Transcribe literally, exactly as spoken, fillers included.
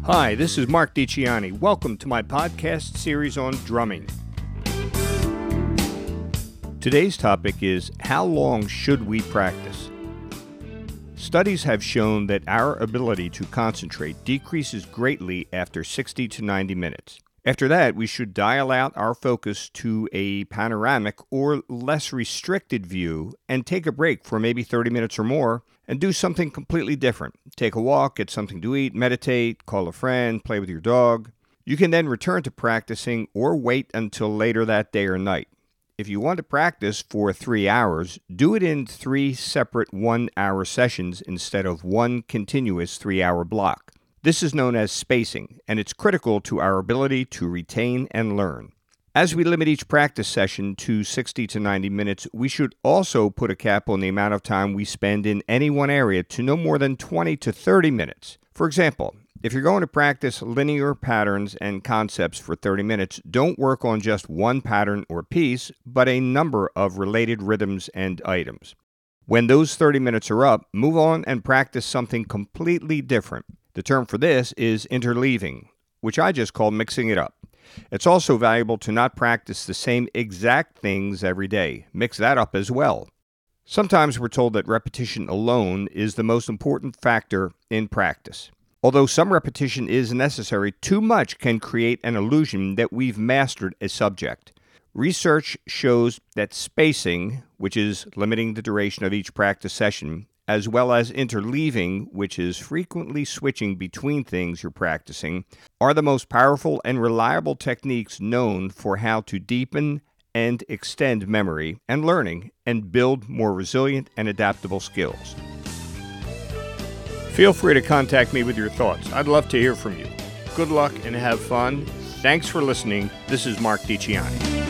Hi, this is Mark DiCiani. Welcome to my podcast series on drumming. Today's topic is, how long should we practice? Studies have shown that our ability to concentrate decreases greatly after sixty to ninety minutes. After that, we should dial out our focus to a panoramic or less restricted view and take a break for maybe thirty minutes or more and do something completely different. Take a walk, get something to eat, meditate, call a friend, play with your dog. You can then return to practicing or wait until later that day or night. If you want to practice for three hours, do it in three separate one-hour sessions instead of one continuous three-hour block. This is known as spacing, and it's critical to our ability to retain and learn. As we limit each practice session to sixty to ninety minutes, we should also put a cap on the amount of time we spend in any one area to no more than twenty to thirty minutes. For example, if you're going to practice linear patterns and concepts for thirty minutes, don't work on just one pattern or piece, but a number of related rhythms and items. When those thirty minutes are up, move on and practice something completely different. The term for this is interleaving, which I just call mixing it up. It's also valuable to not practice the same exact things every day. Mix that up as well. Sometimes we're told that repetition alone is the most important factor in practice. Although some repetition is necessary, too much can create an illusion that we've mastered a subject. Research shows that spacing, which is limiting the duration of each practice session, as well as interleaving, which is frequently switching between things you're practicing, are the most powerful and reliable techniques known for how to deepen and extend memory and learning and build more resilient and adaptable skills. Feel free to contact me with your thoughts. I'd love to hear from you. Good luck and have fun. Thanks for listening. This is Mark DiCiani.